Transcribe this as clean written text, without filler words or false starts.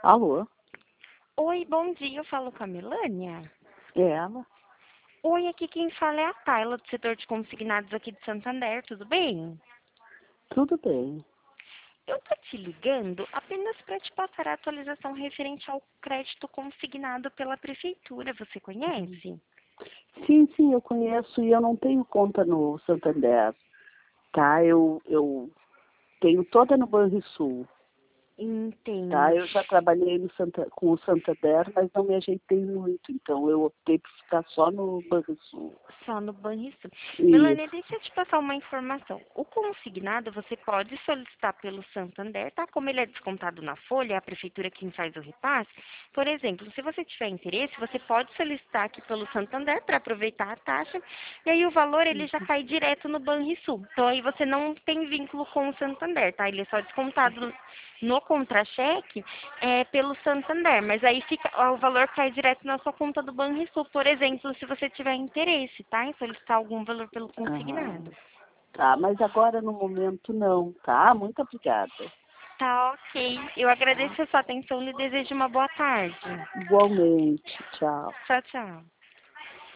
Alô? Oi, bom dia, eu falo com a Melânia. É ela? Oi, aqui quem fala é a Tayla, do setor de consignados aqui de Santander, tudo bem? Tudo bem. Eu tô te ligando apenas para te passar a atualização referente ao crédito consignado pela prefeitura, você conhece? Sim, eu conheço e eu não tenho conta no Santander, tá? Eu tenho toda no Banrisul, tá? Eu Entendi. já trabalhei com o Santander, mas não me ajeitei muito, então eu optei por ficar só no Banrisul. Só no Banrisul. Melânia, Isso. deixa eu te passar uma informação. O consignado você pode solicitar pelo Santander, tá? Como ele é descontado na folha, é a prefeitura quem faz o repasse. Por exemplo, se você tiver interesse, você pode solicitar aqui pelo Santander para aproveitar a taxa. E aí o valor ele já cai direto no Banrisul. Então aí você não tem vínculo com o Santander, tá? Ele é só descontado no contra-cheque pelo Santander, mas aí fica, o valor cai direto na sua conta do Banrisul, por exemplo, se você tiver interesse, tá? Em solicitar algum valor pelo Aham. consignado. Tá, mas agora no momento não, tá? Muito obrigada. Tá, ok. Eu Tá? agradeço a sua atenção e lhe desejo uma boa tarde. Igualmente. Tchau. Tchau, tchau.